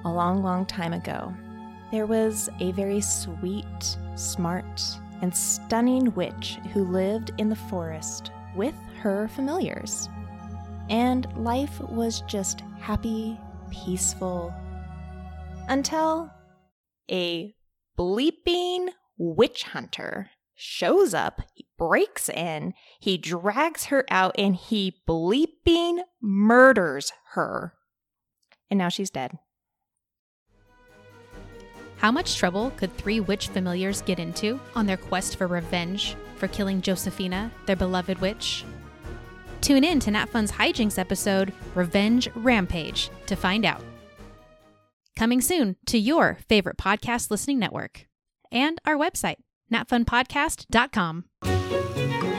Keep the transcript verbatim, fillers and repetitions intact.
a long, long time ago, there was a very sweet, smart, and stunning witch who lived in the forest with her familiars. And life was just happy, peaceful, until a bleeping witch hunter shows up, he breaks in, he drags her out, and he bleeping murders her. And now she's dead. How much trouble could three witch familiars get into on their quest for revenge for killing Josephina, their beloved witch? Tune in to Nat Fun's hijinks episode, Revenge Rampage, to find out. Coming soon to your favorite podcast listening network and our website, nat fun podcast dot com.